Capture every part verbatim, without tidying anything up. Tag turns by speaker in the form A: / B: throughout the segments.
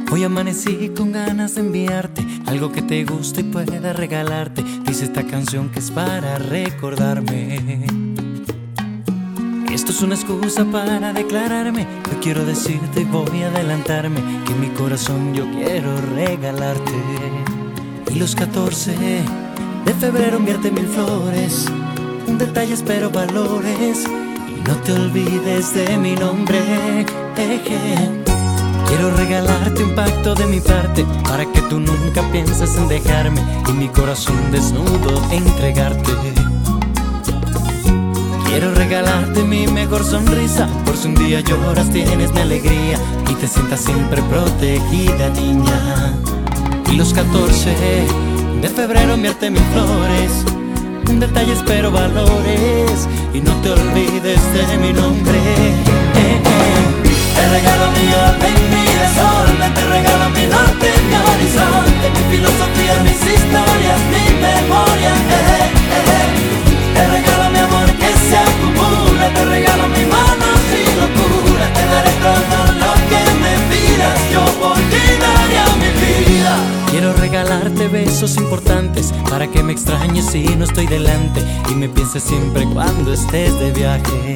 A: Hoy amanecí con ganas de enviarte algo que te guste y pueda regalarte. Dice esta canción que es para recordarme. Esto es una excusa para declararme. Yo quiero decirte y voy a adelantarme que en mi corazón yo quiero regalarte. Y los catorce de febrero enviarte mil flores, un detalle espero valores y no te olvides de mi nombre. Eje. Quiero regalarte un pacto de mi parte para que tú nunca pienses en dejarme y mi corazón desnudo entregarte. Quiero regalarte mi mejor sonrisa, por si un día lloras tienes mi alegría y te sientas siempre protegida, niña. Y los catorce de febrero enviarte mil flores, un detalle espero valores y no te olvides de mi nombre. Eh, eh. Te regalo mi orden, mi desorden, te regalo mi norte, mi horizonte, mi filosofía, mis historias, mi memoria. Eh, eh, eh. Te regalo mi amor que se acumula, te regalo mi mano sin locura, te daré todo lo que me pidas, yo por ti daría mi vida. Quiero regalarte besos importantes para que me extrañes si no estoy delante y me pienses siempre cuando estés de viaje.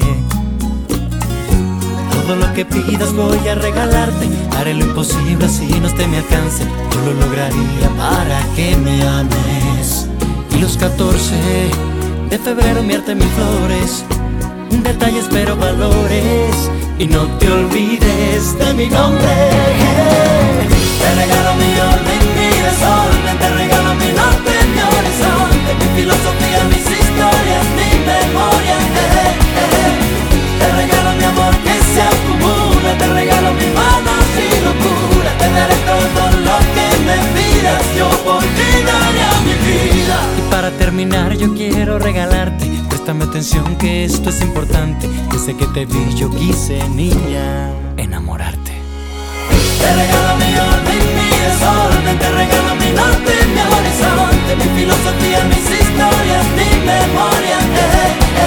A: Todo lo que pidas voy a regalarte, haré lo imposible así no esté a mi alcance, yo lo lograría para que me ames. Y los catorce de febrero enviarte mil flores, un detalle espero valores y no te olvides de mi nombre. Te regalo mi orden, mi desorden, te regalo mi norte, mi horizonte, mi filosofía, mis historias, mi memoria. Te regalo mi amor que se acumula, te regalo mi mano sin locura, te daré todo lo que me pidas, yo por ti daría mi vida. Y para terminar yo quiero regalarte, préstame atención que esto es importante. Desde que te vi yo quise, niña, enamorarte. Te regalo mi orden, mi desorden, te regalo mi norte, mi horizonte, mi filosofía, mis historias, mi memoria. Eh, eh.